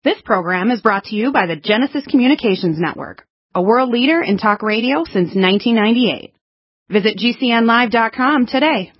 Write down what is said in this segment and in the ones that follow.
This program is brought to you by the Genesis Communications Network, a world leader in talk radio since 1998. Visit GCNlive.com today.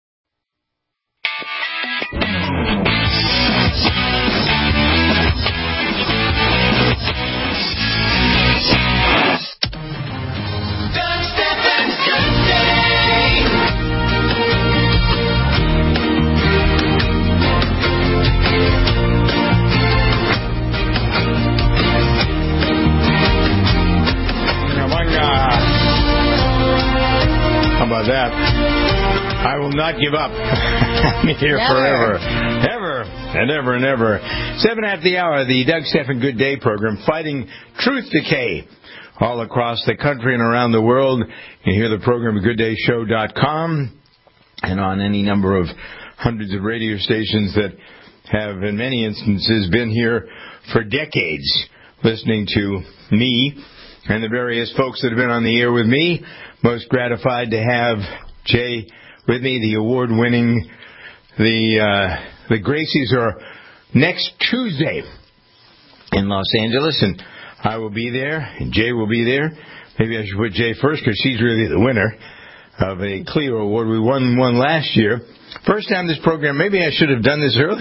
How about that? I will not give up. I'm here forever. Ever and ever and ever. 7 after the hour, the Doug Stephan Good Day program, fighting truth decay all across the country and around the world. You hear the program at GoodDayShow.com and on any number of hundreds of radio stations that have, in many instances, been here for decades listening to me and the various folks that have been on the air with me. Most gratified to have Jay with me, the award-winning. The Gracies are next Tuesday in Los Angeles, and I will be there, and Jay will be there. Maybe I should put Jay first because she's really the winner of a Clio Award. We won one last year. First time this program, maybe I should have done this earlier.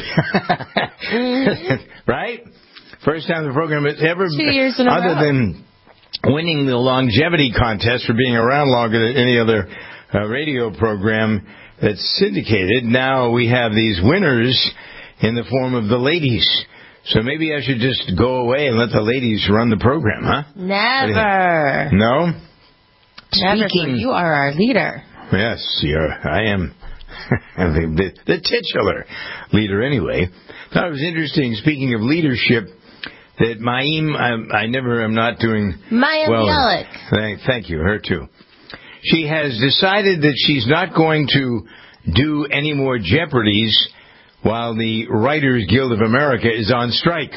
Right? First time the program has ever, 2 years in a row. other than winning the longevity contest for being around longer than any other radio program that's syndicated. Now we have these winners in the form of the ladies. So maybe I should just go away and let the ladies run the program, huh? Never. No? Never. You are our leader. Yes, I am the titular leader anyway. Thought it was interesting, speaking of leadership, that Mayim, I'm not doing Mayim well. Bialik. Thank you, her too. She has decided that she's not going to do any more Jeopardies while the Writers Guild of America is on strike.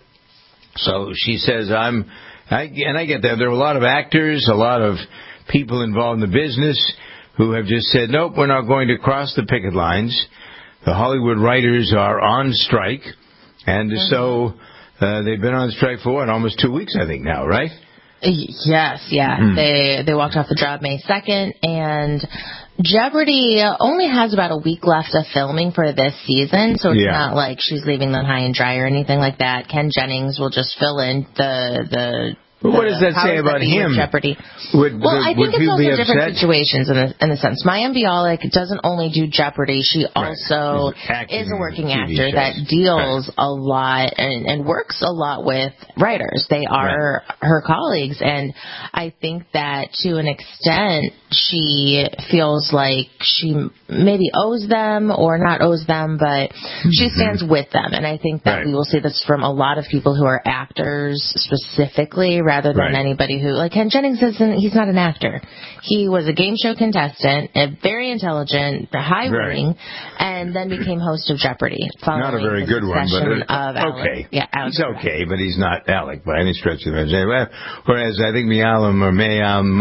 So she says, I get that. There are a lot of actors, a lot of people involved in the business who have just said, nope, we're not going to cross the picket lines. The Hollywood writers are on strike, and so they've been on strike for almost 2 weeks, I think now, right? Yes, yeah. They walked off the job May 2nd, and Jeopardy only has about a week left of filming for this season, so it's not like she's leaving them high and dry or anything like that. Ken Jennings will just fill in the what does that say about him? Jeopardy. I think it's also different situations in the sense. Mayim Bialik doesn't only do Jeopardy; she also is a working actor that deals a lot and works a lot with writers. They are her colleagues, and I think that to an extent, she feels like she maybe owes them or not owes them, but she stands with them. And I think that we will see this from a lot of people who are actors specifically, rather than anybody who, like Ken Jennings, he's not an actor. He was a game show contestant, very intelligent, high ranking, and then became host of Jeopardy. Not a very good one, but okay. He's okay, but he's not Alec by any stretch of the imagination. Whereas I think Mayim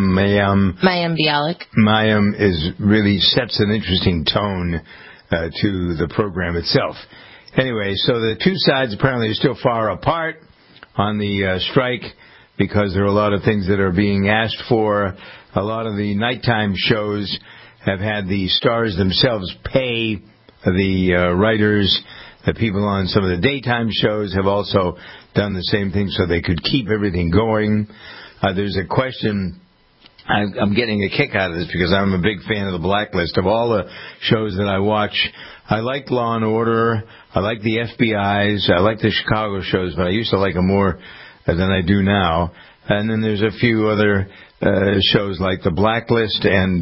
Bialik. Mayim really sets an interesting tone to the program itself. Anyway, so the two sides apparently are still far apart on the strike, because there are a lot of things that are being asked for. A lot of the nighttime shows have had the stars themselves pay the writers. The people on some of the daytime shows have also done the same thing so they could keep everything going. There's a question. I'm getting a kick out of this because I'm a big fan of the Blacklist. Of all the shows that I watch, I like Law and Order. I like the FBI's. I like the Chicago shows, but I used to like them more than I do now. And then there's a few other shows like the Blacklist and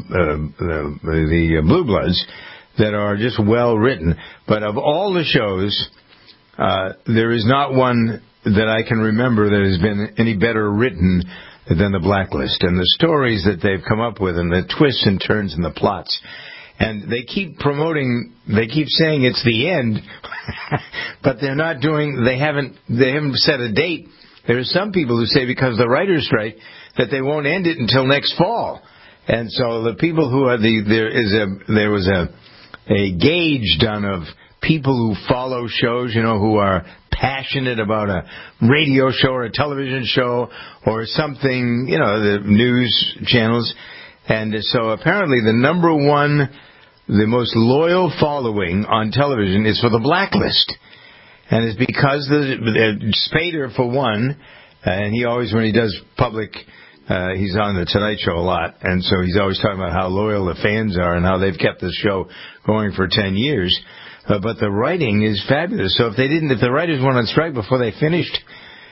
the Blue Bloods that are just well written. But of all the shows, there is not one that I can remember that has been any better written than the Blacklist. And the stories that they've come up with and the twists and turns and the plots. And they keep promoting, they keep saying it's the end, but they're not doing, they haven't set a date. There are some people who say because of the writer's strike that they won't end it until next fall. And so the people who are there was a gauge done of people who follow shows, who are passionate about a radio show or a television show or something, the news channels. And so apparently the number one, the most loyal following on television is for The Blacklist. And it's because Spader, for one, and he always, when he does public, he's on the Tonight Show a lot, and so he's always talking about how loyal the fans are and how they've kept the show going for 10 years. But the writing is fabulous. So if the writers went on strike before they finished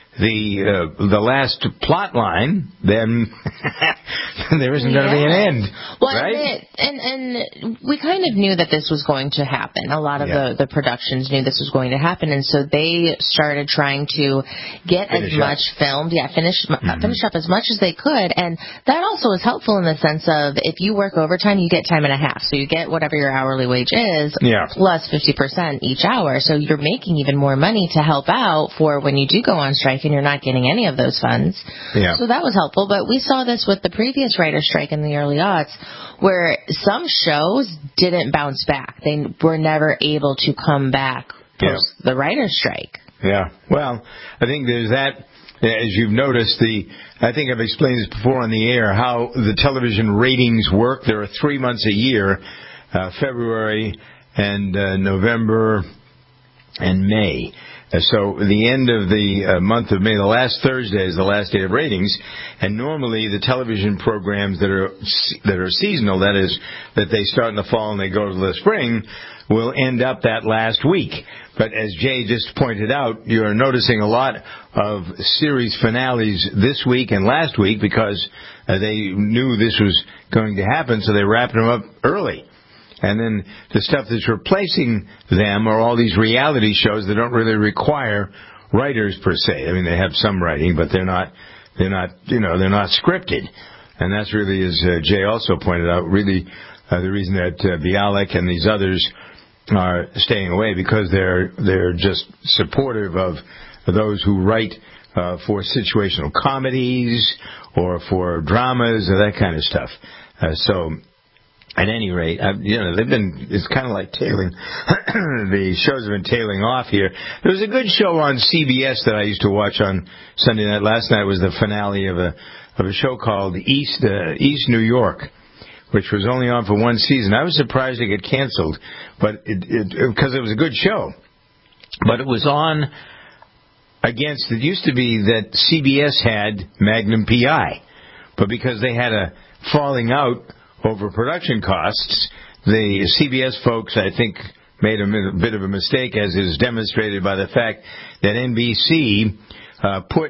the last plot line, then there isn't going to be an end. Well, right? And we kind of knew that this was going to happen. A lot of the productions knew this was going to happen, and so they started trying to get finish up as much as they could. And that also is helpful in the sense of if you work overtime, you get time and a half. So you get whatever your hourly wage is plus 50% each hour. So you're making even more money to help out for when you do go on strike and you're not getting any of those funds. Yeah. So that was helpful. But we saw this with the previous writer's strike in the early aughts, where some shows didn't bounce back. They were never able to come back post the writer's strike. Yeah. Well, I think there's that. As you've noticed, I think I've explained this before on the air, how the television ratings work. There are 3 months a year, February and November and May. So the end of the month of May, the last Thursday is the last day of ratings, and normally the television programs that are seasonal, that is, that they start in the fall and they go to the spring, will end up that last week. But as Jay just pointed out, you're noticing a lot of series finales this week and last week because they knew this was going to happen, so they wrapped them up early. And then the stuff that's replacing them are all these reality shows that don't really require writers per se. I mean, they have some writing, but they're not scripted. And that's really, as Jay also pointed out, really the reason that Bialik and these others are staying away, because they're just supportive of those who write for situational comedies or for dramas or that kind of stuff. So. At any rate, it's kind of like tailing, the shows have been tailing off here. There was a good show on CBS that I used to watch on Sunday night. Last night was the finale of a show called East New York, which was only on for one season. I was surprised it got canceled, but because it was a good show. But it was on against, it used to be that CBS had Magnum PI, but because they had a falling out over production costs, the CBS folks, I think, made a bit of a mistake, as is demonstrated by the fact that NBC put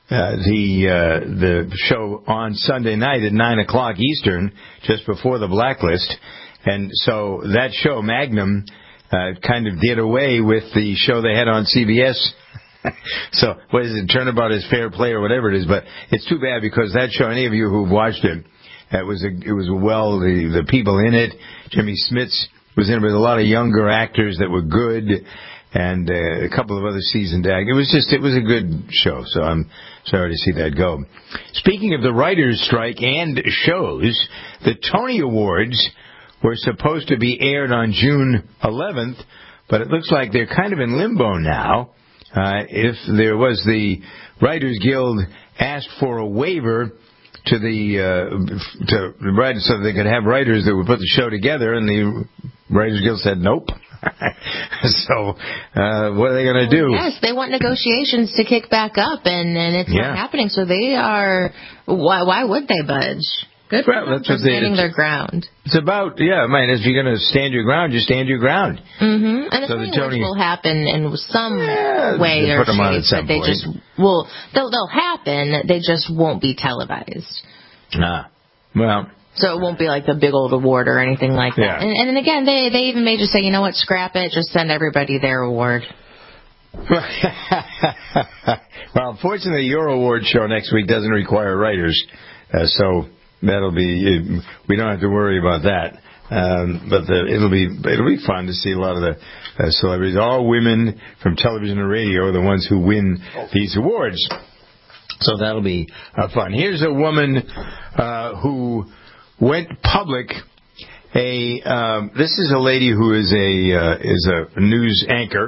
the show on Sunday night at 9 o'clock Eastern, just before the Blacklist. And so that show, Magnum, kind of did away with the show they had on CBS. So, what is it, Turnabout is Fair Play or whatever it is, but it's too bad because that show, any of you who've watched it, it was the people in it. Jimmy Smits was in it with a lot of younger actors that were good, and a couple of other seasoned actors. It was a good show, so I'm sorry to see that go. Speaking of the writers' strike and shows, the Tony Awards were supposed to be aired on June 11th, but it looks like they're kind of in limbo now. If there was the Writers Guild asked for a waiver to the writers so they could have writers that would put the show together, and the Writers Guild said nope. So what are they going to do? Yes, they want negotiations to kick back up, and it's not happening. So they are. Why would they budge? Good for them for standing their ground. It's about, if you're going to stand your ground, you stand your ground. Mm-hmm. And so the Tony will happen in some way or shape, but they just will. They'll happen. They just won't be televised. Well. So it won't be like the big old award or anything like that. And then again, they even may just say, you know what, scrap it, just send everybody their award. Well, unfortunately, your award show next week doesn't require writers, so that'll be, we don't have to worry about that. But it'll be fun to see a lot of the celebrities, all women from television and radio, are the ones who win these awards. So that'll be fun. Here's a woman who went public. This is a lady who is a news anchor,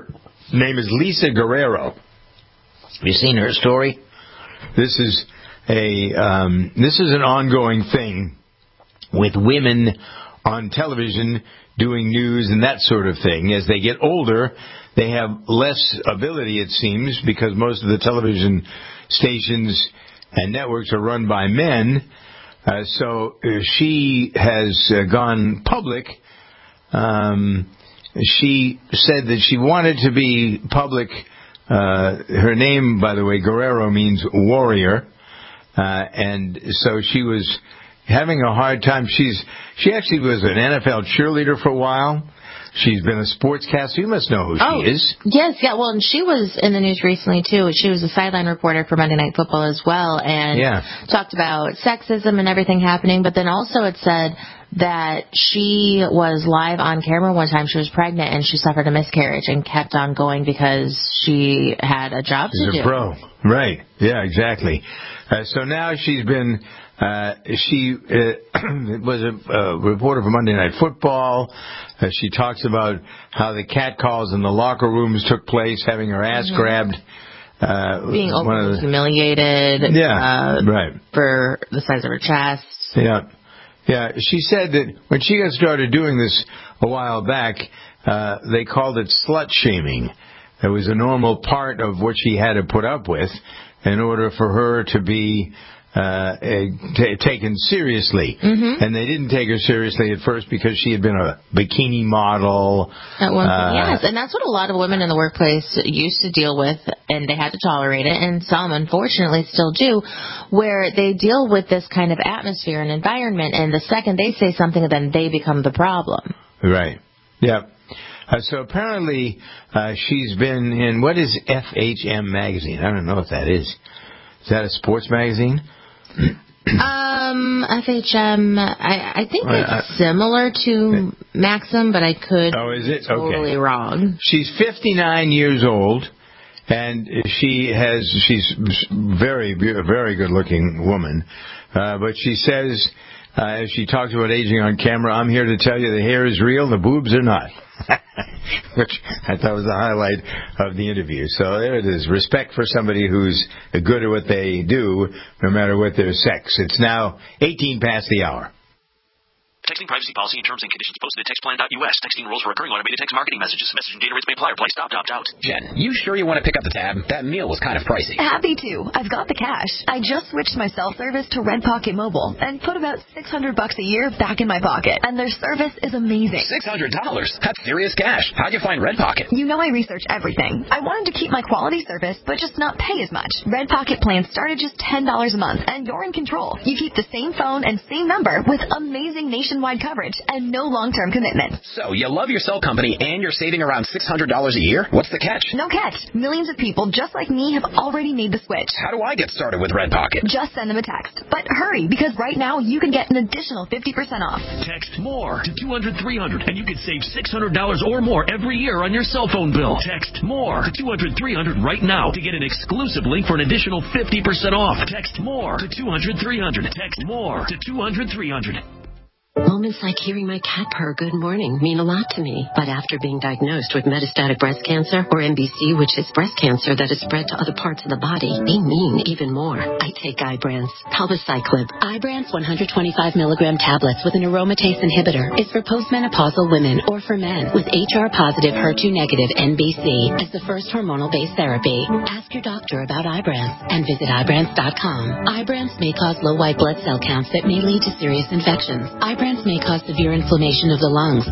name is Lisa Guerrero. Have you seen her story? This is an ongoing thing with women on television doing news and that sort of thing. As they get older, they have less ability, it seems, because most of the television stations and networks are run by men. So she has gone public. She said that she wanted to be public. Her name, by the way, Guerrero, means warrior. And so she was having a hard time. She actually was an NFL cheerleader for a while. She's been a sportscaster. You must know who she is. Yes, yeah. Well, and she was in the news recently, too. She was a sideline reporter for Monday Night Football as well, and talked about sexism and everything happening. But then also it said that she was live on camera one time. She was pregnant, and she suffered a miscarriage and kept on going because she had a job to do. She's a pro. Right. Yeah, exactly. So now she's been... she was a reporter for Monday Night Football. She talks about how the catcalls in the locker rooms took place, having her ass grabbed. Being openly humiliated. Right. For the size of her chest. Yeah. Yeah. She said that when she got started doing this a while back, they called it slut shaming. It was a normal part of what she had to put up with in order for her to be taken seriously. And they didn't take her seriously at first because she had been a bikini model. Yes, and that's what a lot of women in the workplace used to deal with, and they had to tolerate it, and some, unfortunately, still do, where they deal with this kind of atmosphere and environment, and the second they say something, then they become the problem. Right. Yeah. So apparently she's been in, what is FHM magazine? I don't know what that is. Is that a sports magazine? FHM, I think it's similar to Maxim, but I could be totally wrong. She's 59 years old, and she's very, very good-looking woman. But she says, as she talks about aging on camera, I'm here to tell you the hair is real, the boobs are not. Which I thought was the highlight of the interview. So there it is. Respect for somebody who's good at what they do, no matter what their sex. It's now 18 past the hour. Texting privacy policy and terms and conditions posted at textplan.us. Texting rules for recurring automated text marketing messages. Messaging data rates may apply or apply. Stop, opt out. Jen, you sure you want to pick up the tab? That meal was kind of pricey. Happy to. I've got the cash. I just switched my cell service to Red Pocket Mobile and put about $600 a year back in my pocket. And their service is amazing. $600? That's serious cash. How'd you find Red Pocket? You know I research everything. I wanted to keep my quality service, but just not pay as much. Red Pocket plans start at just $10 a month, and you're in control. You keep the same phone and same number with amazing nationwide coverage and no long-term commitment. So you love your cell company and you're saving around $600 a year? What's the catch? No catch. Millions of people just like me have already made the switch. How do I get started with Red Pocket? Just send them a text. But hurry, because right now you can get an additional 50% off. Text MORE to 200-300 and you can save $600 or more every year on your cell phone bill. Text MORE to 200-300 right now to get an exclusive link for an additional 50% off. Text MORE to 200-300. Text MORE to 200-300. Moments like hearing my cat purr good morning mean a lot to me. But after being diagnosed with metastatic breast cancer, or MBC, which is breast cancer that has spread to other parts of the body, they mean even more. I take Ibrance, Palbociclib. Ibrance 125 milligram tablets with an aromatase inhibitor is for postmenopausal women or for men with HR-positive, HER2-negative MBC as the first hormonal-based therapy. Ask your doctor about Ibrance and visit Ibrance.com. Ibrance may cause low white blood cell counts that may lead to serious infections. Ibrance may cause severe inflammation of the lungs.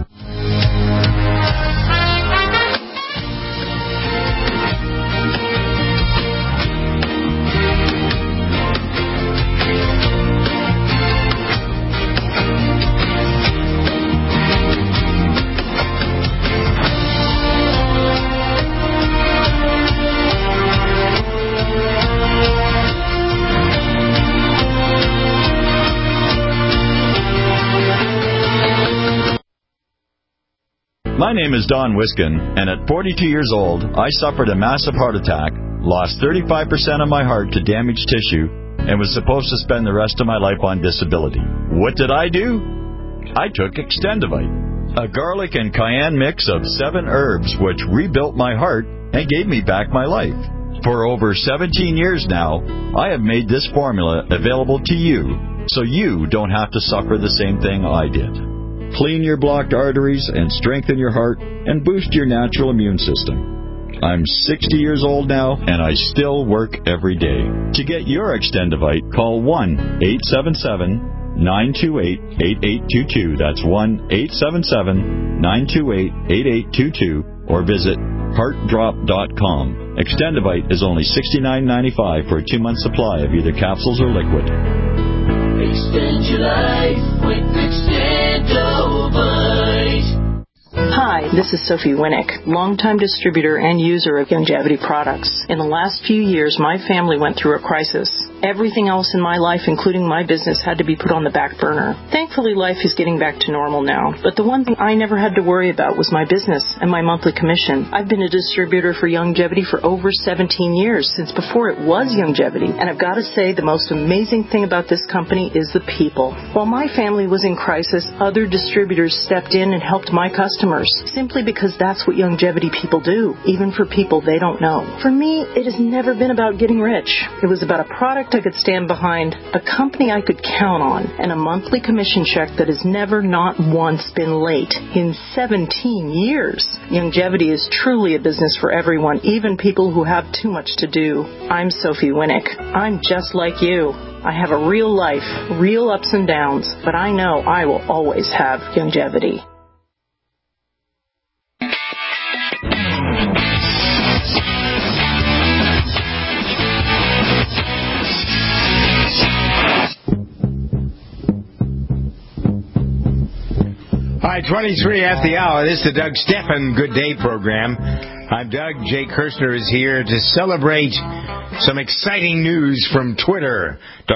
My name is Don Wiskin, and at 42 years old, I suffered a massive heart attack, lost 35% of my heart to damaged tissue, and was supposed to spend the rest of my life on disability. What did I do? I took Extendivite, a garlic and cayenne mix of 7 herbs which rebuilt my heart and gave me back my life. For over 17 years now, I have made this formula available to you, so you don't have to suffer the same thing I did. Clean your blocked arteries and strengthen your heart and boost your natural immune system. I'm 60 years old now, and I still work every day. To get your Extendivite, call 1-877-928-8822. That's 1-877-928-8822, or visit heartdrop.com. Extendivite is only $69.95 for a 2-month supply of either capsules or liquid. Extend your life with Extendivite. Hi, this is Sophie Winnick, longtime distributor and user of Youngevity products. In the last few years, my family went through a crisis. Everything else in my life, including my business, had to be put on the back burner. Thankfully, life is getting back to normal now. But the one thing I never had to worry about was my business and my monthly commission. I've been a distributor for Youngevity for over 17 years, since before it was Youngevity. And I've got to say, the most amazing thing about this company is the people. While my family was in crisis, other distributors stepped in and helped my customers, simply because that's what Youngevity people do, even for people they don't know. For me, it has never been about getting rich. It was about a product I could stand behind, a company I could count on, and a monthly commission check that has never not once been late in 17 years. Youngevity is truly a business for everyone, even people who have too much to do. I'm Sophie Winnick. I'm just like you. I have a real life, real ups and downs, but I know I will always have Youngevity. All right, 23 after the hour. This is the Doug Stephan Good Day program. I'm Doug. Jay Kirshner is here to celebrate some exciting news from Twitter.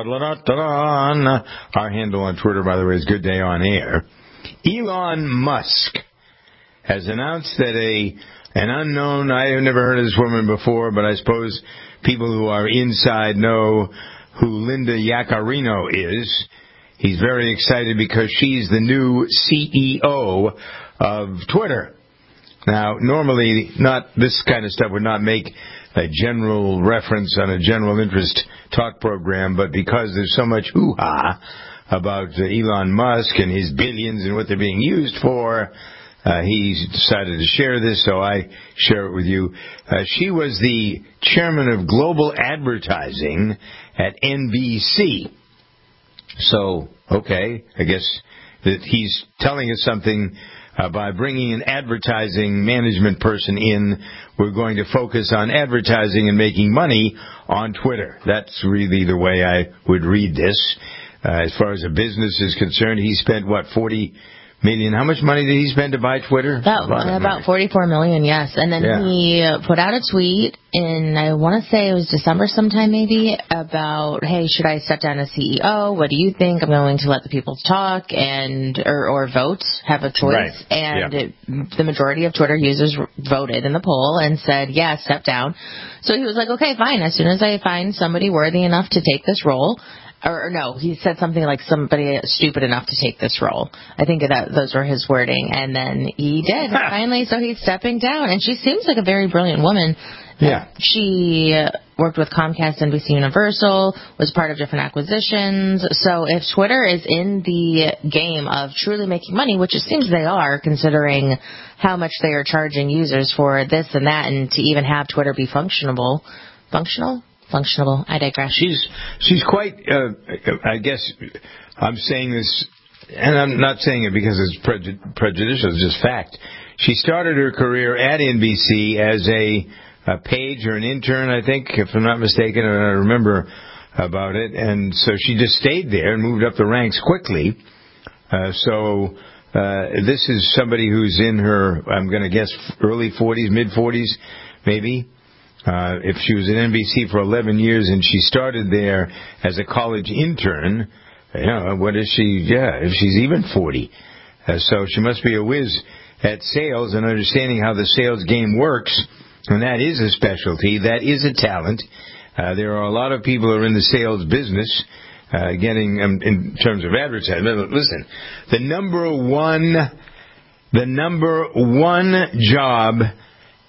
Our handle on Twitter, by the way, is Good Day on Air. Elon Musk has announced that an unknown, I have never heard of this woman before, but I suppose people who are inside know who Linda Yaccarino is. He's very excited because she's the new CEO of Twitter. Now, normally, not this kind of stuff would not make a general reference on a general interest talk program, but because there's so much hoo-ha about Elon Musk and his billions and what they're being used for, he decided to share this, so I share it with you. She was the chairman of global advertising at NBC. So, okay, I guess that he's telling us something by bringing an advertising management person in. We're going to focus on advertising and making money on Twitter. That's really the way I would read this. As far as a business is concerned, he spent, $40 million. How much money did he spend to buy Twitter? About $44 million, yes. And then he put out a tweet in, I want to say it was December sometime maybe, about, hey, should I step down as CEO? What do you think? I'm going to let the people talk or vote, have a choice. Right. And the majority of Twitter users voted in the poll and said, yeah, step down. So he was like, okay, fine. As soon as I find somebody worthy enough to take this role, or no, he said something like somebody stupid enough to take this role. I think those were his wording. And then he did, finally, so he's stepping down. And she seems like a very brilliant woman. Yeah. She worked with Comcast, NBC Universal, was part of different acquisitions. So if Twitter is in the game of truly making money, which it seems they are, considering how much they are charging users for this and that, and to even have Twitter be functional, I digress. She's quite, I guess I'm saying this, and I'm not saying it because it's prejudicial, it's just fact. She started her career at NBC as a page or an intern, I think, if I'm not mistaken, and I remember about it. And so she just stayed there and moved up the ranks quickly. This is somebody who's in her, I'm going to guess, early 40s, mid-40s, maybe. If she was at NBC for 11 years and she started there as a college intern, what is she? Yeah, if she's even 40. So she must be a whiz at sales and understanding how the sales game works. And that is a specialty. That is a talent. There are a lot of people who are in the sales business, getting in terms of advertising. Listen, the number one job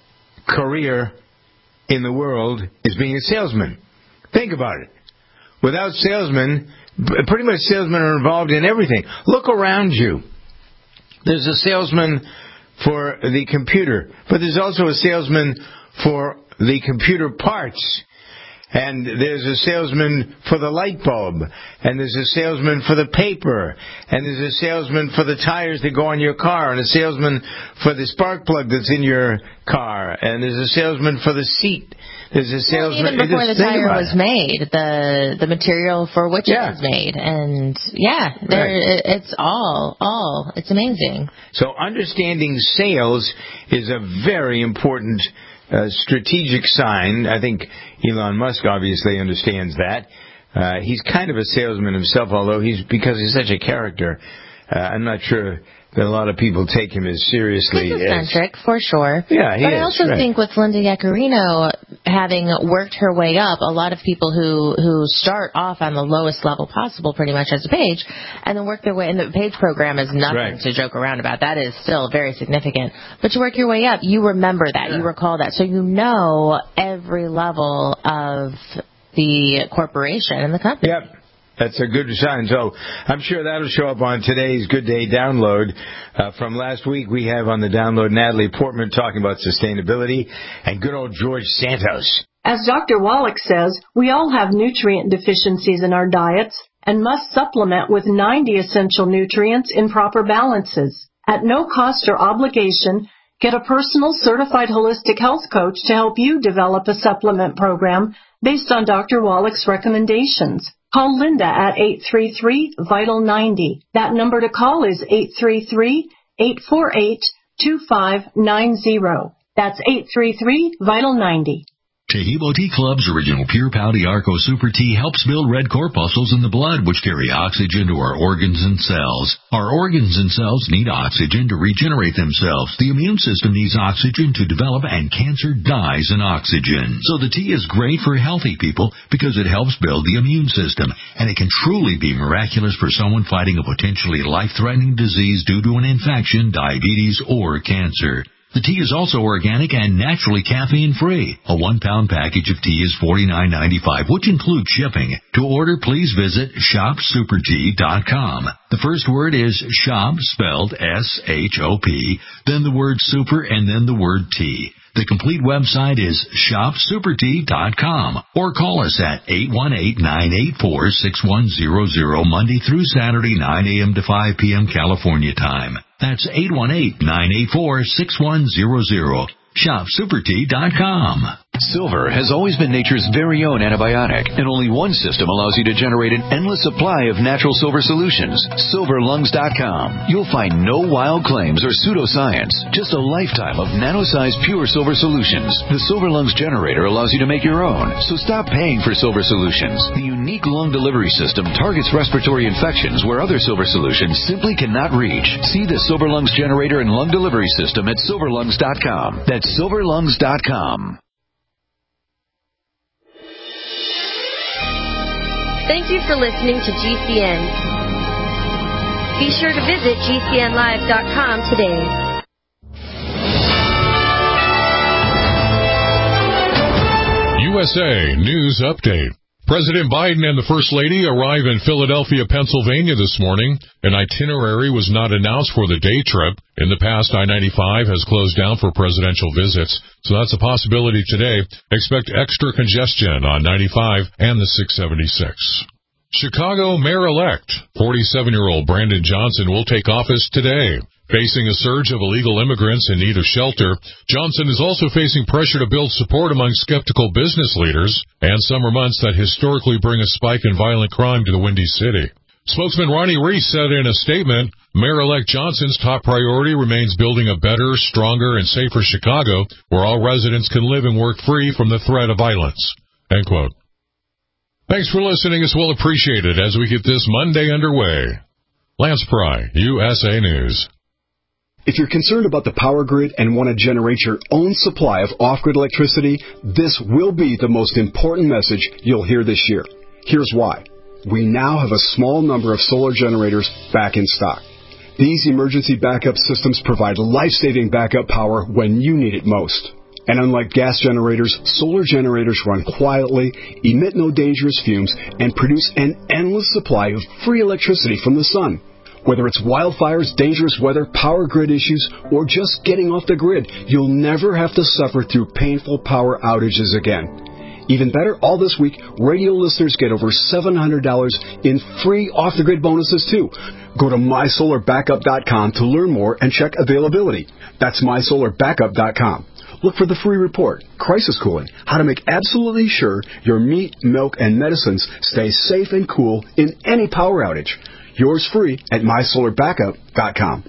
career in the world is being a salesman. Think about it. Without salesmen, pretty much salesmen are involved in everything. Look around you. There's a salesman for the computer, but there's also a salesman for the computer parts. And there's a salesman for the light bulb, and there's a salesman for the paper, and there's a salesman for the tires that go on your car, and a salesman for the spark plug that's in your car, and there's a salesman for the seat. There's a salesman. Even before the tire was made, the material for which it was made, and it's it's amazing. So understanding sales is a very important strategic sign. I think Elon Musk obviously understands that. He's kind of a salesman himself, although because he's such a character, I'm not sure that a lot of people take him as seriously. He's eccentric, for sure. Yeah, he is. But I also think with Linda Yaccarino having worked her way up, a lot of people who start off on the lowest level possible pretty much as a page, and then work their way, and the page program is nothing to joke around about. That is still very significant. But to work your way up, you remember that, you recall that, so you know every level of the corporation and the company. Yep. That's a good sign. So I'm sure that'll show up on today's Good Day download. From last week, we have on the download Natalie Portman talking about sustainability and good old George Santos. As Dr. Wallach says, we all have nutrient deficiencies in our diets and must supplement with 90 essential nutrients in proper balances. At no cost or obligation, get a personal certified holistic health coach to help you develop a supplement program based on Dr. Wallach's recommendations. Call Linda at 833-VITAL-90. That number to call is 833-848-2590. That's 833-VITAL-90. Taheebo Tea Club's original Pure Pau Arco Super Tea helps build red corpuscles in the blood, which carry oxygen to our organs and cells. Our organs and cells need oxygen to regenerate themselves. The immune system needs oxygen to develop, and cancer dies in oxygen. So the tea is great for healthy people because it helps build the immune system, and it can truly be miraculous for someone fighting a potentially life-threatening disease due to an infection, diabetes, or cancer. The tea is also organic and naturally caffeine-free. A 1-pound package of tea is $49.95, which includes shipping. To order, please visit shopsupertea.com. The first word is shop, spelled S-H-O-P, then the word super, and then the word tea. The complete website is shopsupertea.com, or call us at 818-984-6100 Monday through Saturday, 9 a.m. to 5 p.m. California time. That's 818-984-6100. ShopSuperTea.com. Silver has always been nature's very own antibiotic, and only one system allows you to generate an endless supply of natural silver solutions. SilverLungs.com. You'll find no wild claims or pseudoscience, just a lifetime of nano-sized pure silver solutions. The Silver Lungs generator allows you to make your own, so stop paying for silver solutions. The unique lung delivery system targets respiratory infections where other silver solutions simply cannot reach. See the Silver Lungs generator and lung delivery system at SilverLungs.com. That's SilverLungs.com. Thank you for listening to GCN. Be sure to visit GCNlive.com today. USA News Update. President Biden and the First Lady arrive in Philadelphia, Pennsylvania this morning. An itinerary was not announced for the day trip. In the past, I-95 has closed down for presidential visits, so that's a possibility today. Expect extra congestion on 95 and the 676. Chicago Mayor-elect 47-year-old Brandon Johnson will take office today. Facing a surge of illegal immigrants in need of shelter, Johnson is also facing pressure to build support among skeptical business leaders and summer months that historically bring a spike in violent crime to the Windy City. Spokesman Ronnie Reese said in a statement, Mayor-elect Johnson's top priority remains building a better, stronger, and safer Chicago where all residents can live and work free from the threat of violence. End quote. Thanks for listening. It's well appreciated as we get this Monday underway. Lance Pry, USA News. If you're concerned about the power grid and want to generate your own supply of off-grid electricity, this will be the most important message you'll hear this year. Here's why. We now have a small number of solar generators back in stock. These emergency backup systems provide life-saving backup power when you need it most. And unlike gas generators, solar generators run quietly, emit no dangerous fumes, and produce an endless supply of free electricity from the sun. Whether it's wildfires, dangerous weather, power grid issues, or just getting off the grid, you'll never have to suffer through painful power outages again. Even better, all this week, radio listeners get over $700 in free off-the-grid bonuses, too. Go to MySolarBackup.com to learn more and check availability. That's MySolarBackup.com. Look for the free report, Crisis Cooling, how to make absolutely sure your meat, milk, and medicines stay safe and cool in any power outage. Yours free at MySolarBackup.com.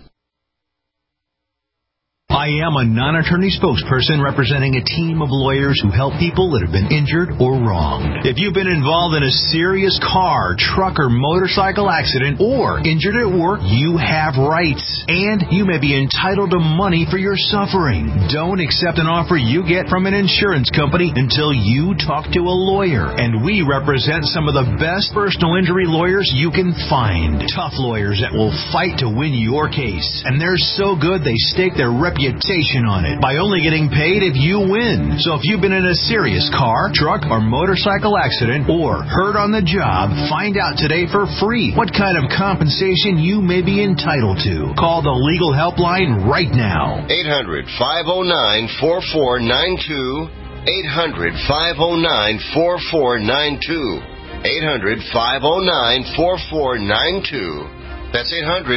I am a non-attorney spokesperson representing a team of lawyers who help people that have been injured or wronged. If you've been involved in a serious car, truck, or motorcycle accident or injured at work, you have rights, and you may be entitled to money for your suffering. Don't accept an offer you get from an insurance company until you talk to a lawyer, and we represent some of the best personal injury lawyers you can find. Tough lawyers that will fight to win your case, and they're so good they stake their reputation on it by only getting paid if you win. So if you've been in a serious car, truck, or motorcycle accident or hurt on the job, find out today for free what kind of compensation you may be entitled to. Call the legal helpline right now. 800-509-4492. 800-509-4492. 800-509-4492. That's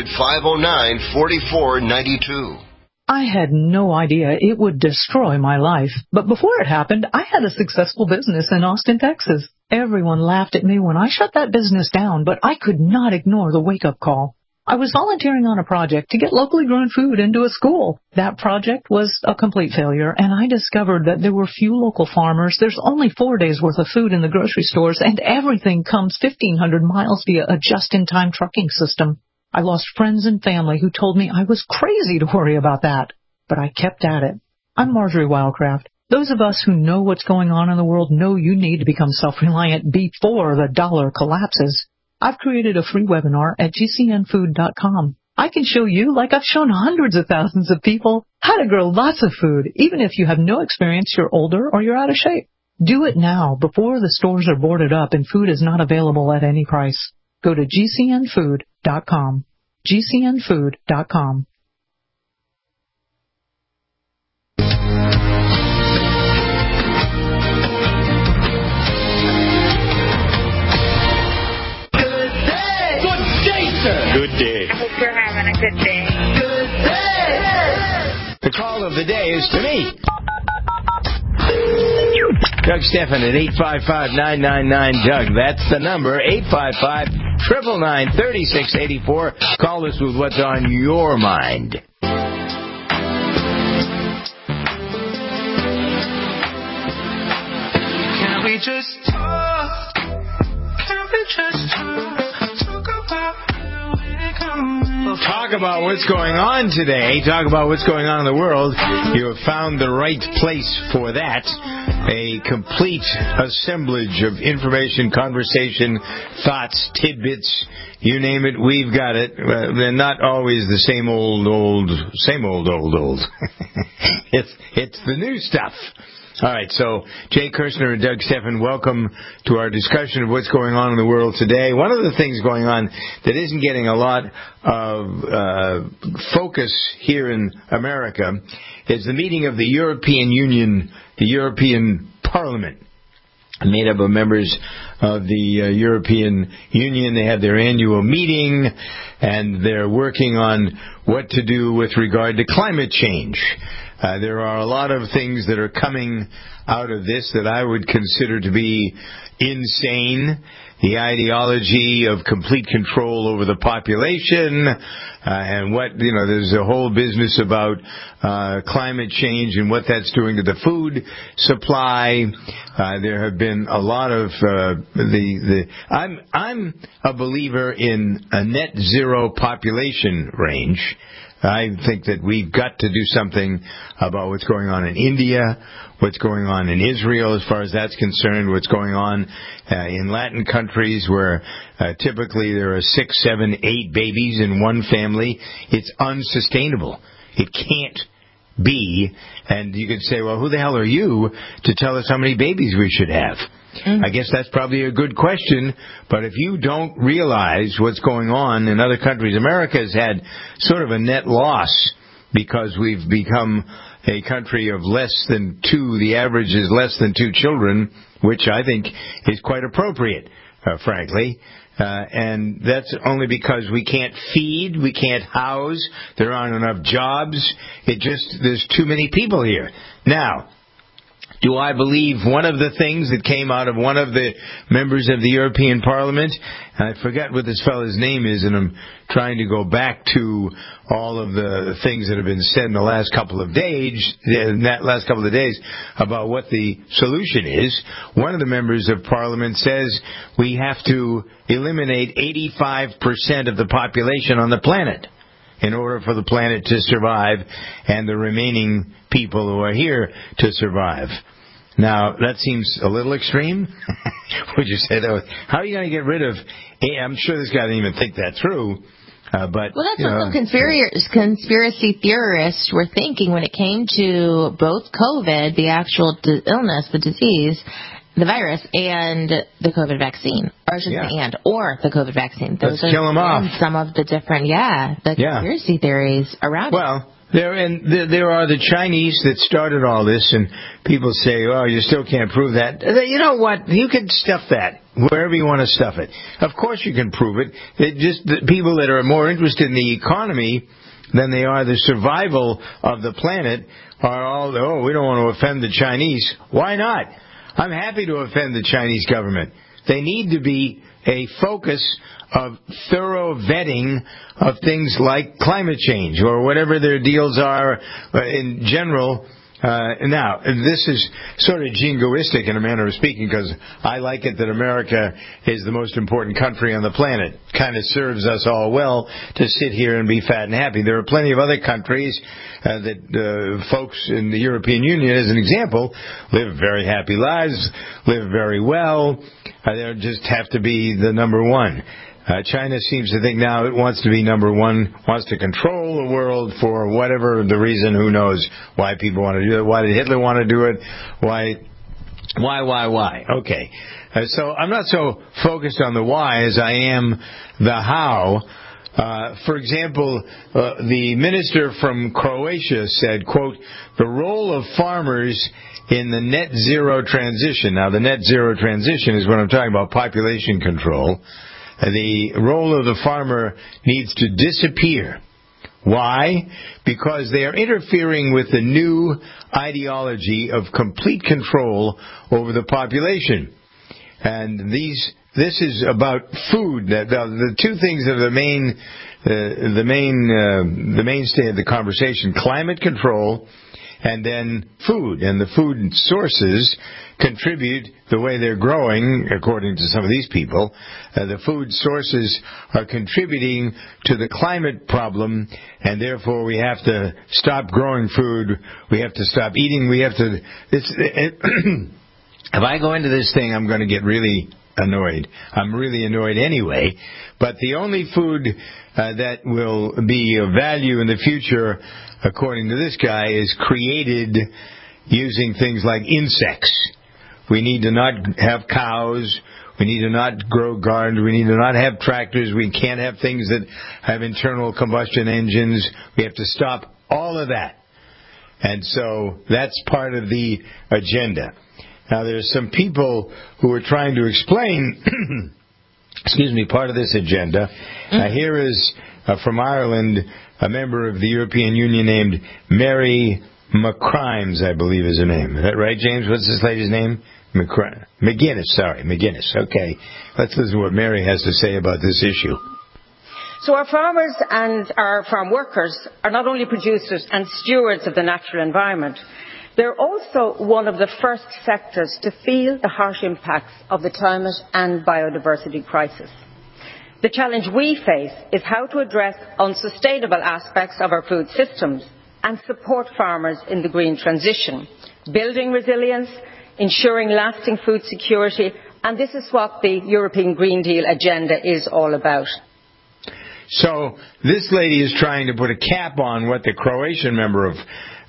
800-509-4492. I had no idea it would destroy my life. But before it happened, I had a successful business in Austin, Texas. Everyone laughed at me when I shut that business down, but I could not ignore the wake-up call. I was volunteering on a project to get locally grown food into a school. That project was a complete failure, and I discovered that there were few local farmers. There's only 4 days' worth of food in the grocery stores, and everything comes 1,500 miles via a just-in-time trucking system. I lost friends and family who told me I was crazy to worry about that. But I kept at it. I'm Marjorie Wildcraft. Those of us who know what's going on in the world know you need to become self-reliant before the dollar collapses. I've created a free webinar at GCNfood.com. I can show you, like I've shown hundreds of thousands of people, how to grow lots of food, even if you have no experience, you're older, or you're out of shape. Do it now, before the stores are boarded up and food is not available at any price. Go to GCNfood.com. GCNfood.com. Good day. I hope you're having a good day. Good day. The call of the day is to me. Doug Stephan at 855-999-DOUG. That's the number, 855-999-3684. Call us with what's on your mind. Can we just talk? Can we just talk? Talk about where we're going. Talk about what's going on today. Talk about what's going on in the world. You have found the right place for that. A complete assemblage of information, conversation, thoughts, tidbits, you name it, we've got it. They're not always the same old. It's the new stuff. All right, so Jay Kirshner and Doug Stephan, welcome to our discussion of what's going on in the world today. One of the things going on that isn't getting a lot of focus here in America is the meeting of the European Union, the European Parliament, made up of members of the European Union. They had their annual meeting, and they're working on what to do with regard to climate change. There are a lot of things that are coming out of this that I would consider to be insane. The ideology of complete control over the population, and there's a whole business about climate change and what that's doing to the food supply. There have been a lot of I'm a believer in a net zero population range. I think that we've got to do something about what's going on in India, what's going on in Israel as far as that's concerned, what's going on in Latin countries where typically there are 6, 7, 8 babies in one family. It's unsustainable. It can't be? And you could say, well, who the hell are you to tell us how many babies we should have? I guess that's probably a good question, but if you don't realize what's going on in other countries, America has had sort of a net loss because we've become a country of less than 2. The average is less than 2 children, which I think is quite appropriate, frankly. And that's only because we can't feed, we can't house, there aren't enough jobs. There's too many people here. Now, do I believe one of the things that came out of one of the members of the European Parliament? I forgot what this fellow's name is, and I'm trying to go back to all of the things that have been said in the last couple of days, about what the solution is. One of the members of Parliament says we have to eliminate 85% of the population on the planet in order for the planet to survive and the remaining people who are here to survive. Now, that seems a little extreme. Would you say that? How are you going to get rid of... I'm sure this guy didn't even think that through. But well, that's what some conspiracy theorists were thinking when it came to both COVID, the actual illness, the disease, the virus, and the COVID vaccine. Or I should say or the COVID vaccine. Let's kill them off. Some of the different, conspiracy theories around it. There are the Chinese that started all this, and people say, oh, you still can't prove that. You know what? You can stuff that wherever you want to stuff it. Of course you can prove it. The people that are more interested in the economy than they are the survival of the planet are all, we don't want to offend the Chinese. Why not? I'm happy to offend the Chinese government. They need to be a focus of thorough vetting of things like climate change or whatever their deals are in general. Now, this is sort of jingoistic in a manner of speaking because I like it that America is the most important country on the planet. Kind of serves us all well to sit here and be fat and happy. There are plenty of other countries that folks in the European Union, as an example, live very happy lives, live very well. They just have to be the number one. China seems to think now it wants to be number one, wants to control the world for whatever the reason. Who knows why people want to do it? Why did Hitler want to do it? Why? Okay. So I'm not so focused on the why as I am the how. For example, the minister from Croatia said, quote, the role of farmers in the net zero transition. Now, the net zero transition is what I'm talking about, population control. The role of the farmer needs to disappear. Why? Because they are interfering with the new ideology of complete control over the population. And this is about food. The two things that are the mainstay of the conversation: climate control, and then food. And the food sources contribute the way they're growing, according to some of these people. The food sources are contributing to the climate problem, and therefore we have to stop growing food. We have to stop eating. We have to... If I go into this thing, I'm going to get really annoyed. I'm really annoyed anyway. But the only food that will be of value in the future, according to this guy, is created using things like insects. We need to not have cows. We need to not grow gardens. We need to not have tractors. We can't have things that have internal combustion engines. We have to stop all of that. And so that's part of the agenda. Now, there's some people who are trying to explain, part of this agenda. Here is, from Ireland, a member of the European Union named Mary McCrimes, I believe is her name. Is that right, James? What's this lady's name? McGuinness. Okay. Let's listen to what Mary has to say about this issue. So our farmers and our farm workers are not only producers and stewards of the natural environment, they're also one of the first sectors to feel the harsh impacts of the climate and biodiversity crisis. The challenge we face is how to address unsustainable aspects of our food systems and support farmers in the green transition, building resilience, ensuring lasting food security, and this is what the European Green Deal agenda is all about. So this lady is trying to put a cap on what the Croatian member of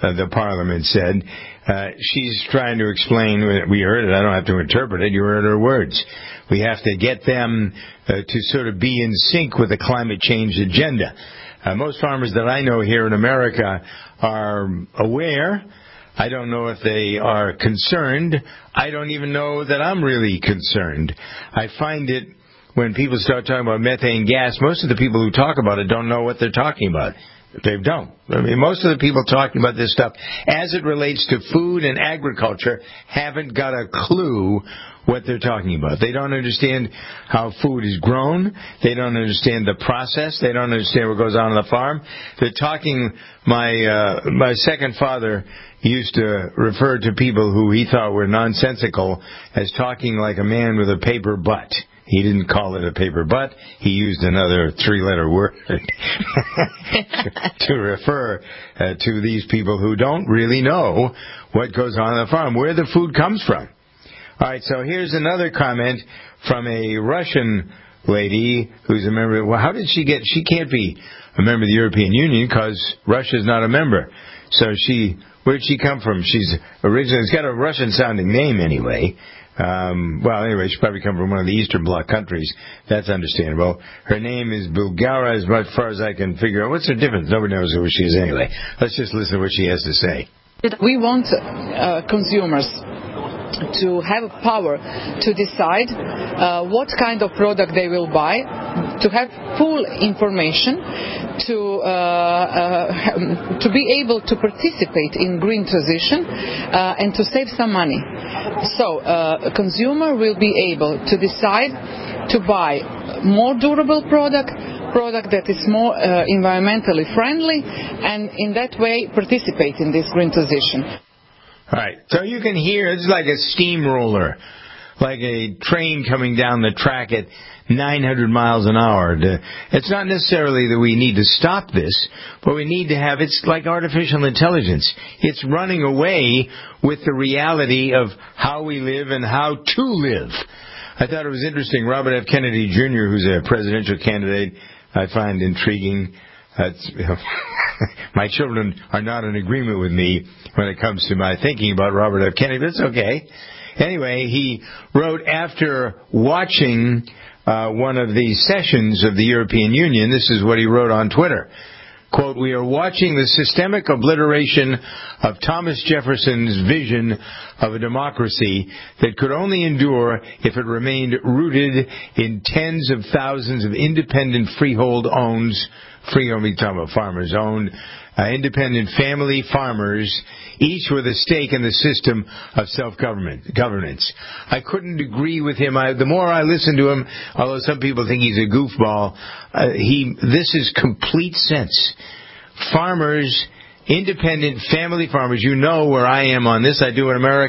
the Parliament said. She's trying to explain. We heard it. I don't have to interpret it. You heard her words. We have to get them to sort of be in sync with the climate change agenda. Most farmers that I know here in America are aware. I don't know if they are concerned. I don't even know that I'm really concerned. I find it when people start talking about methane gas, most of the people who talk about it don't know what they're talking about. They don't. I mean, most of the people talking about this stuff, as it relates to food and agriculture, haven't got a clue what they're talking about. They don't understand how food is grown. They don't understand the process. They don't understand what goes on the farm. They're talking. My second father used to refer to people who he thought were nonsensical as talking like a man with a paper butt. He didn't call it a paper butt. He used another 3-letter word to refer to these people who don't really know what goes on the farm, where the food comes from. All right, so here's another comment from a Russian lady who's a member. Well, how did she get? She can't be a member of the European Union because Russia's not a member. So where'd she come from? She's originally, it's got a Russian-sounding name anyway. Well, anyway, she probably come from one of the Eastern Bloc countries. That's understandable. Her name is Bulgara, as far as I can figure out. What's the difference? Nobody knows who she is anyway. Let's just listen to what she has to say. We want consumers to have power to decide what kind of product they will buy, to have full information, to be able to participate in green transition and to save some money. So a consumer will be able to decide to buy more durable product that is more environmentally friendly, and in that way participate in this green transition. All right, so you can hear it's like a steamroller, like a train coming down the track at 900 miles an hour. It's not necessarily that we need to stop this, but we need to have, it's like artificial intelligence. It's running away with the reality of how we live and how to live. I thought it was interesting. Robert F. Kennedy Jr., who's a presidential candidate, I find intriguing. My children are not in agreement with me when it comes to my thinking about Robert F. Kennedy, but it's okay. Anyway, he wrote after watching one of the sessions of the European Union, this is what he wrote on Twitter. Quote, "We are watching the systemic obliteration of Thomas Jefferson's vision of a democracy that could only endure if it remained rooted in tens of thousands of independent freehold-owned, we talk about farmers-owned, independent family farmers, each with a stake in the system of self-governance." I couldn't agree with him. The more I listen to him, although some people think he's a goofball, this is complete sense. Farmers, independent family farmers, you know where I am on this. I do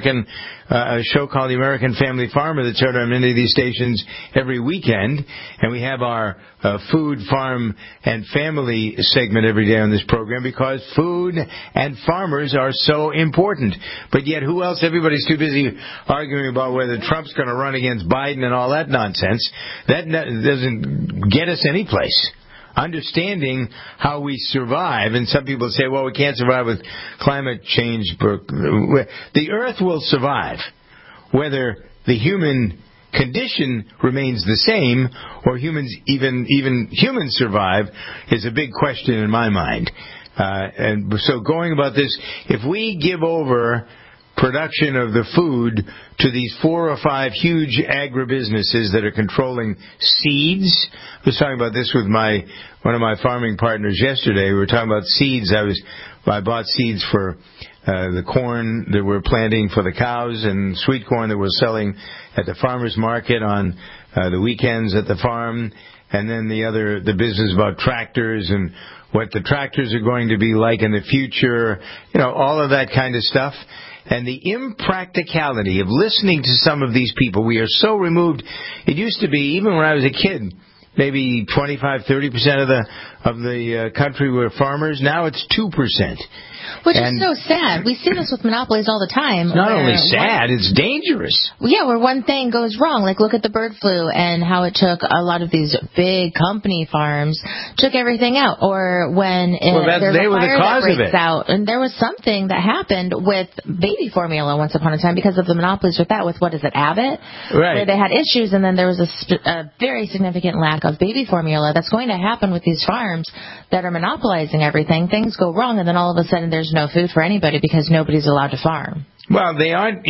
a show called The American Family Farmer that's heard on many of these stations every weekend, and we have our food, farm, and family segment every day on this program because food and farmers are so important. But yet who else? Everybody's too busy arguing about whether Trump's going to run against Biden and all that nonsense. That doesn't get us any place. Understanding how we survive, and some people say, well, we can't survive with climate change. The earth will survive, whether the human condition remains the same or humans, even humans survive, is a big question in my mind. And so going about this, if we give over production of the food to these 4 or 5 huge agribusinesses that are controlling seeds. I was talking about this with one of my farming partners yesterday. We were talking about seeds. I bought seeds for the corn that we're planting for the cows and sweet corn that we're selling at the farmers market on the weekends at the farm. And then the business about tractors and what the tractors are going to be like in the future. All of that kind of stuff. And the impracticality of listening to some of these people. We are so removed. It used to be, even when I was a kid, maybe 25-30% of the country were farmers. Now it's 2%. Which is so sad. We see this with monopolies all the time. It's not only sad, it's dangerous. Yeah, where one thing goes wrong. Like, look at the bird flu and how it took a lot of these big company farms, took everything out. Or when there's a fire that breaks out. And there was something that happened with baby formula once upon a time because of the monopolies with that, with, what is it, Abbott? Right. Where they had issues, and then there was a very significant lack of baby formula. That's going to happen with these farms that are monopolizing everything. Things go wrong, and then all of a sudden there's no food for anybody because nobody's allowed to farm. Well, they aren't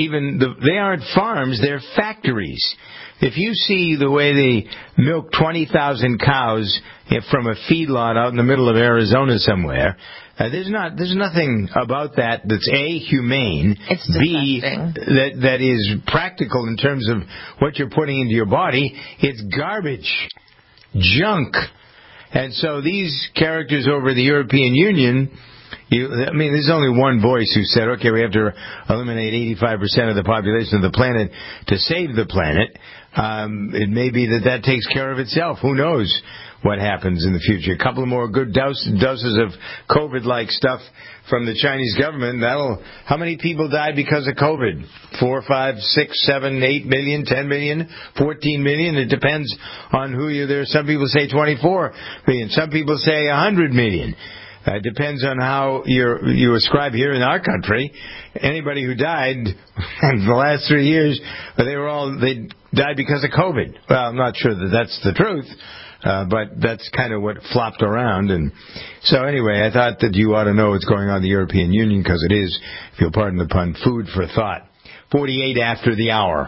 farms, they're factories. If you see the way they milk 20,000 cows from a feedlot out in the middle of Arizona somewhere, there's nothing about that that's A, humane, it's B, that is practical in terms of what you're putting into your body. It's garbage, junk. And so these characters over the European Union, there's only one voice who said, okay, we have to eliminate 85% of the population of the planet to save the planet. It may be that takes care of itself. Who knows what happens in the future? A couple of more good doses of COVID-like stuff from the Chinese government. How many people died because of COVID? 4, 5, 6, 7, 8 million, 10 million, 14 million? It depends on who you're there. Some people say 24 million. Some people say 100 million. It depends on how you ascribe here in our country. Anybody who died in the last 3 years, they died because of COVID. Well, I'm not sure that that's the truth, but that's kind of what flopped around. And so anyway, I thought that you ought to know what's going on in the European Union, because it is, if you'll pardon the pun, food for thought. 48 after the hour.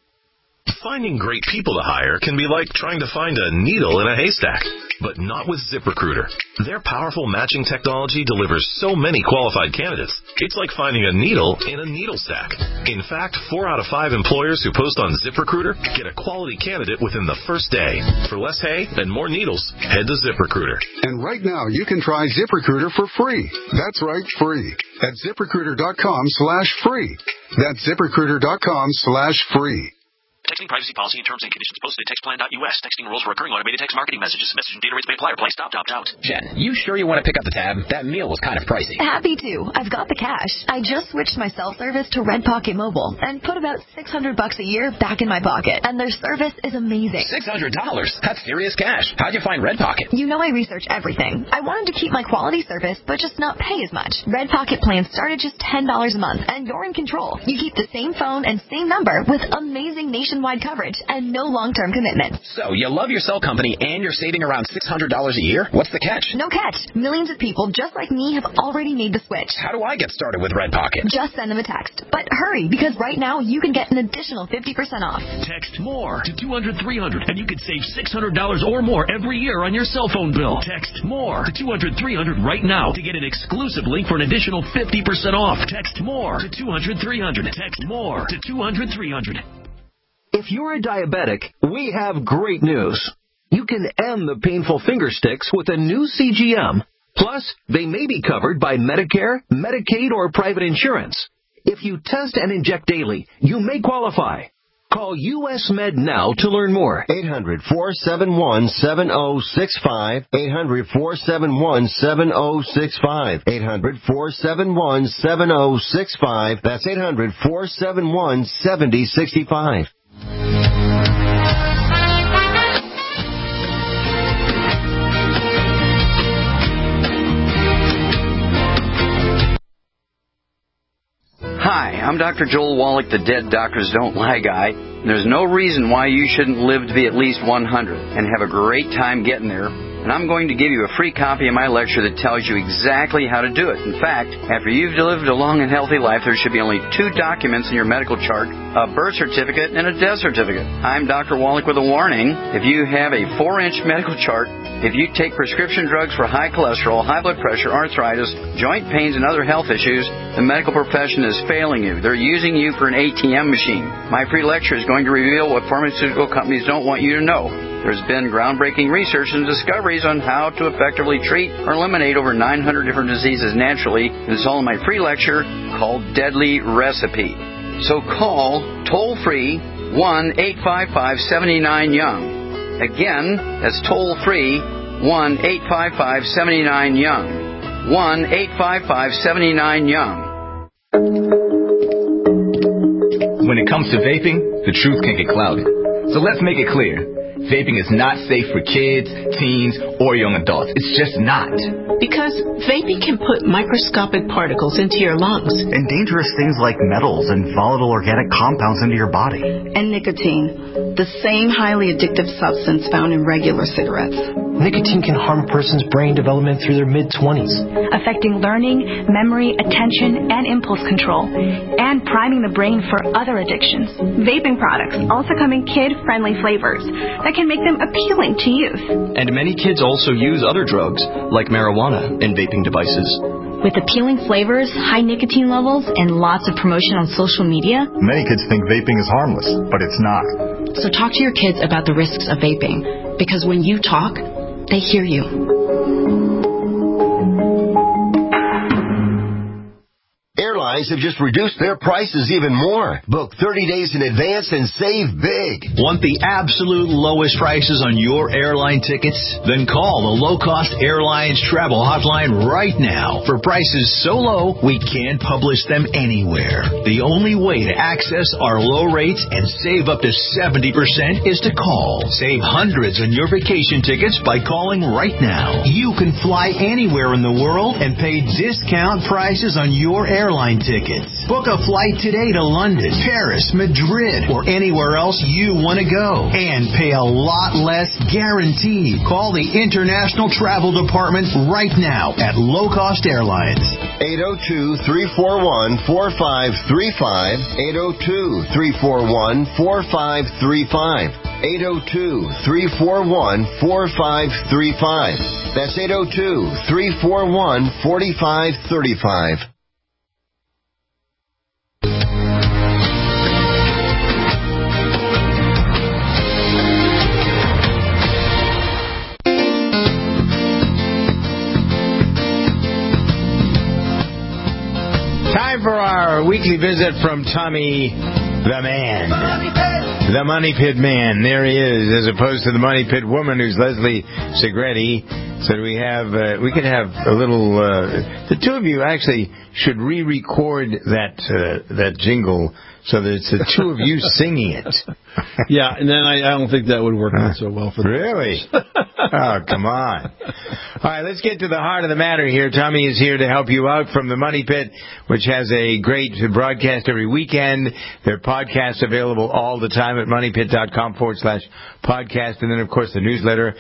Finding great people to hire can be like trying to find a needle in a haystack, but not with ZipRecruiter. Their powerful matching technology delivers so many qualified candidates, it's like finding a needle in a needle stack. In fact, 4 out of 5 employers who post on ZipRecruiter get a quality candidate within the first day. For less hay and more needles, head to ZipRecruiter. And right now, you can try ZipRecruiter for free. That's right, free. At ZipRecruiter.com/free. That's ZipRecruiter.com/free. Texting privacy policy and terms and conditions posted at textplan.us. Texting rules for recurring automated text marketing messages. Message and data rates may apply or play. Stop, opt out. Jen, you sure you want to pick up the tab? That meal was kind of pricey. Happy to. I've got the cash. I just switched my cell service to Red Pocket Mobile and put about $600 a year back in my pocket. And their service is amazing. $600? That's serious cash. How'd you find Red Pocket? You know I research everything. I wanted to keep my quality service, but just not pay as much. Red Pocket plans start at just $10 a month, and you're in control. You keep the same phone and same number with amazing nationwide coverage and no long-term commitment. So, you love your cell company and you're saving around $600 a year? What's the catch? No catch. Millions of people just like me have already made the switch. How do I get started with Red Pocket? Just send them a text. But hurry, because right now you can get an additional 50% off. Text MORE to 200-300 and you can save $600 or more every year on your cell phone bill. Text MORE to 200-300 right now to get an exclusive link for an additional 50% off. Text MORE to 200-300. Text MORE to 200-300. If you're a diabetic, we have great news. You can end the painful finger sticks with a new CGM. Plus, they may be covered by Medicare, Medicaid, or private insurance. If you test and inject daily, you may qualify. Call US Med now to learn more. 800-471-7065. 800-471-7065. 800-471-7065. That's 800-471-7065. Hi, I'm Dr. Joel Wallach, the Dead Doctors Don't Lie guy. There's no reason why you shouldn't live to be at least 100 and have a great time getting there. And I'm going to give you a free copy of my lecture that tells you exactly how to do it. In fact, after you've lived a long and healthy life, there should be only 2 documents in your medical chart, a birth certificate and a death certificate. I'm Dr. Wallach with a warning. If you have a 4-inch medical chart, if you take prescription drugs for high cholesterol, high blood pressure, arthritis, joint pains, and other health issues, the medical profession is failing you. They're using you for an ATM machine. My free lecture is going to reveal what pharmaceutical companies don't want you to know. There's been groundbreaking research and discoveries on how to effectively treat or eliminate over 900 different diseases naturally. And it's all in my free lecture called Deadly Recipe. So call toll-free 1-855-79-YOUNG. Again, that's toll-free 1-855-79-YOUNG. 1-855-79-YOUNG. When it comes to vaping, the truth can get clouded. So let's make it clear. Vaping is not safe for kids, teens, or young adults. It's just not. Because vaping can put microscopic particles into your lungs. And dangerous things like metals and volatile organic compounds into your body. And nicotine, the same highly addictive substance found in regular cigarettes. Nicotine can harm a person's brain development through their mid-20s. Affecting learning, memory, attention, and impulse control. And priming the brain for other addictions. Vaping products also come in kid-friendly flavors that can make them appealing to youth. And many kids also use other drugs, like marijuana, in vaping devices. With appealing flavors, high nicotine levels, and lots of promotion on social media, Many kids think vaping is harmless, but it's not. So talk to your kids about the risks of vaping. Because when you talk, they hear you. Airlines have just reduced their prices even more. Book 30 days in advance and save big. Want the absolute lowest prices on your airline tickets? Then call the Low Cost Airlines Travel Hotline right now. For prices so low, we can't publish them anywhere. The only way to access our low rates and save up to 70% is to call. Save hundreds on your vacation tickets by calling right now. You can fly anywhere in the world and pay discount prices on your airline tickets. Book a flight today to London, Paris, Madrid, or anywhere else you want to go. And pay a lot less guaranteed. Call the International Travel Department right now at Low Cost Airlines. 802-341-4535. 802-341-4535. 802-341-4535. That's 802-341-4535. Time for our weekly visit from Tommy the Man. The Money Pit Man. There he is, as opposed to the Money Pit Woman, who's Leslie Segretti. So we could have a little, the two of you actually should re-record that jingle so that it's the two of you singing it. Yeah, and then I don't think that would work out so well for them. Really? Oh, come on. All right, let's get to the heart of the matter here. Tommy is here to help you out from the Money Pit, which has a great broadcast every weekend. There are podcasts available all the time at moneypit.com/podcast. And then, of course, the newsletter,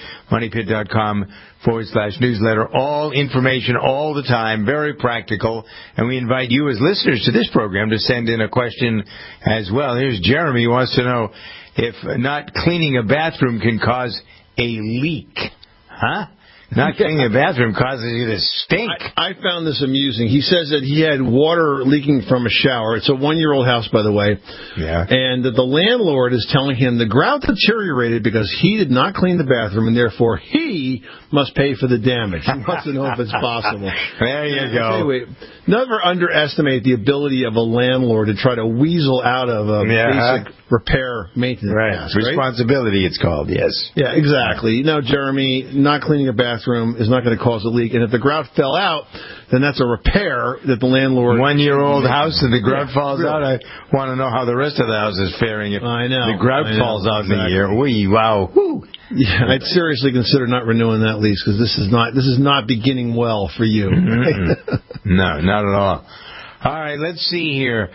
moneypit.com/newsletter. All information all the time, very practical. And we invite you as listeners to this program to send in a question as well. Here's Jeremy, who wants to know if not cleaning a bathroom can cause a leak. Huh? Not cleaning a bathroom causes you to stink. I found this amusing. He says that he had water leaking from a shower. It's a 1-year-old house, by the way. Yeah. And that the landlord is telling him the grout deteriorated because he did not clean the bathroom, and therefore he must pay for the damage. He wants to know if it's possible. There you go. Anyway, never underestimate the ability of a landlord to try to weasel out of a basic repair maintenance task, right? Responsibility, it's called, yes. Yeah, exactly. You know, Jeremy, not cleaning a bathroom is not going to cause a leak. And if the grout fell out, then that's a repair that the landlord... 1-year-old house and the grout falls out? I want to know how the rest of the house is faring. I know. The grout falls out in a year. Wee, wow. Woo. Yeah, I'd seriously consider not renewing that lease because this is not beginning well for you. No, not at all. All right, let's see here.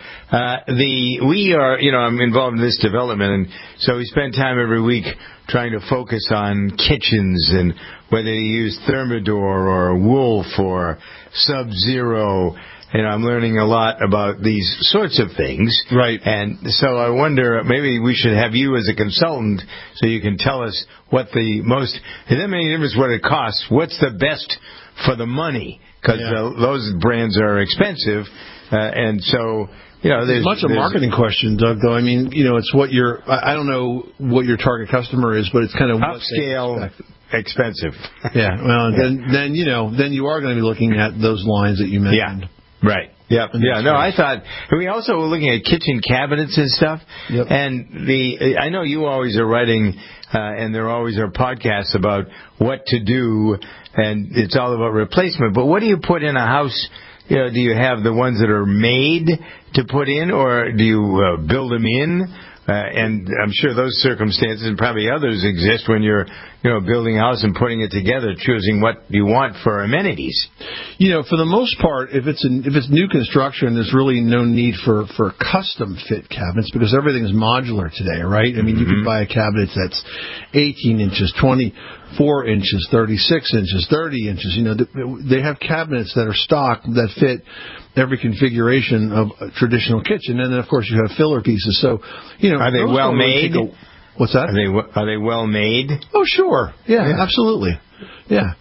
I'm involved in this development, and so we spend time every week trying to focus on kitchens and whether you use Thermador or Wolf or Sub-Zero. You know, I'm learning a lot about these sorts of things. Right. And so I wonder, maybe we should have you as a consultant so you can tell us what the most, it doesn't make any difference what it costs, what's the best for the money, because those brands are expensive, and so... You know, there's much a marketing question, Doug, though. I mean, you know, it's what I don't know what your target customer is, but it's kind of upscale, expensive. Yeah, well, then you are going to be looking at those lines that you mentioned. Yeah, right. Yep. Yeah. No, I thought we also were looking at kitchen cabinets and stuff. Yep. And I know you always are writing, and there always are podcasts about what to do, and it's all about replacement. But what do you put in a house? Do you have the ones that are made to put in, or do you build them in? And I'm sure those circumstances and probably others exist when you're, building a house and putting it together, choosing what you want for amenities. For the most part, if it's new construction, there's really no need for custom fit cabinets because everything is modular today, right? I mean, you could buy a cabinet that's 18 inches, 24 inches, 36 inches, 30 inches. They have cabinets that are stock that fit every configuration of a traditional kitchen, and then of course you have filler pieces. So, are they well made? What's that? Are they well made? Oh, sure. Yeah, absolutely. Yeah.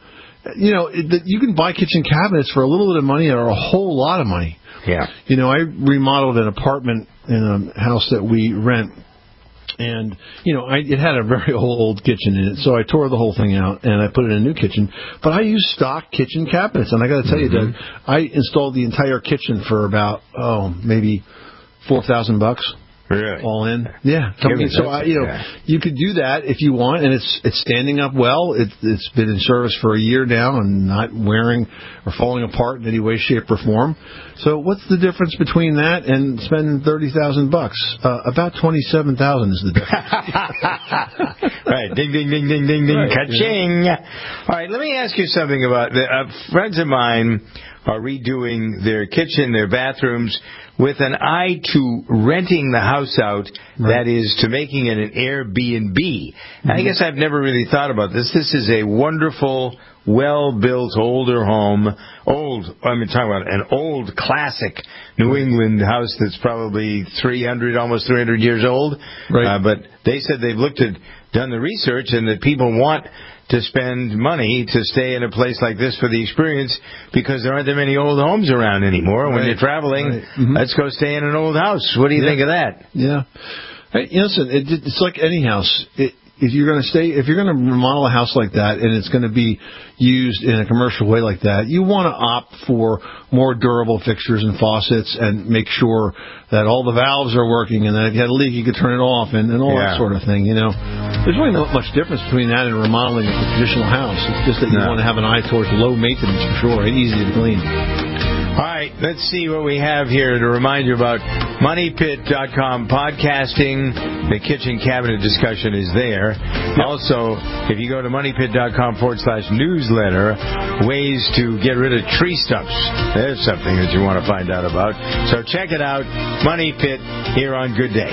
You can buy kitchen cabinets for a little bit of money or a whole lot of money. Yeah. I remodeled an apartment in a house that we rent. And, it had a very old kitchen in it, so I tore the whole thing out and I put in a new kitchen. But I used stock kitchen cabinets, and I got to tell you, Doug, I installed the entire kitchen for about, maybe $4,000. Really? All in. Yeah. You could do that if you want, and it's standing up well. It's been in service for a year now and not wearing or falling apart in any way, shape, or form. So what's the difference between that and spending $30,000? About $27,000 is the difference. Right. Ding, ding, ding, ding, ding, ding. Right, ka-ching. Yeah. All right. Let me ask you something about friends of mine are redoing their kitchen, their bathrooms, with an eye to renting the house out, that is, to making it an Airbnb. Mm-hmm. I guess I've never really thought about this. This is a wonderful, well-built, older home. I'm talking about an old, classic New England house that's probably almost 300 years old. Right. But they said they've done the research, and that people want to spend money to stay in a place like this for the experience because there aren't that many old homes around anymore. Right. When you're traveling, let's go stay in an old house. What do you think of that? Yeah. Hey, listen, it's like any house. If you're going to remodel a house like that and it's going to be used in a commercial way like that, you want to opt for more durable fixtures and faucets and make sure that all the valves are working and that if you had a leak you could turn it off and all that sort of thing. There's really not much difference between that and remodeling a traditional house. It's just that you want to have an eye towards low maintenance for sure and easy to clean. All right, let's see what we have here to remind you about MoneyPit.com podcasting. The kitchen cabinet discussion is there. Yep. Also, if you go to MoneyPit.com/newsletter, ways to get rid of tree stumps. There's something that you want to find out about. So check it out, Money Pit, here on Good Day.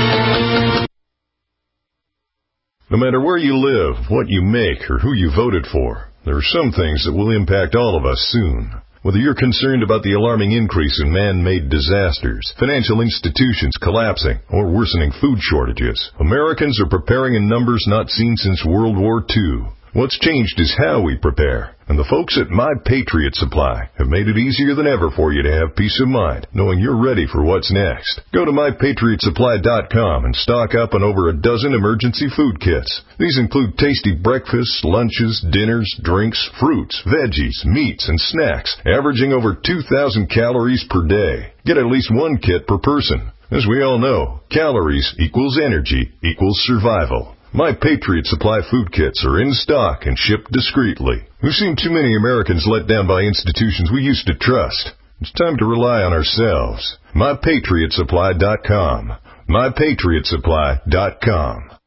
No matter where you live, what you make, or who you voted for, there are some things that will impact all of us soon. Whether you're concerned about the alarming increase in man-made disasters, financial institutions collapsing, or worsening food shortages, Americans are preparing in numbers not seen since World War II. What's changed is how we prepare. And the folks at My Patriot Supply have made it easier than ever for you to have peace of mind, knowing you're ready for what's next. Go to MyPatriotSupply.com and stock up on over a dozen emergency food kits. These include tasty breakfasts, lunches, dinners, drinks, fruits, veggies, meats, and snacks, averaging over 2,000 calories per day. Get at least one kit per person. As we all know, calories equals energy equals survival. My Patriot Supply food kits are in stock and shipped discreetly. We've seen too many Americans let down by institutions we used to trust. It's time to rely on ourselves. MyPatriotSupply.com. MyPatriotSupply.com.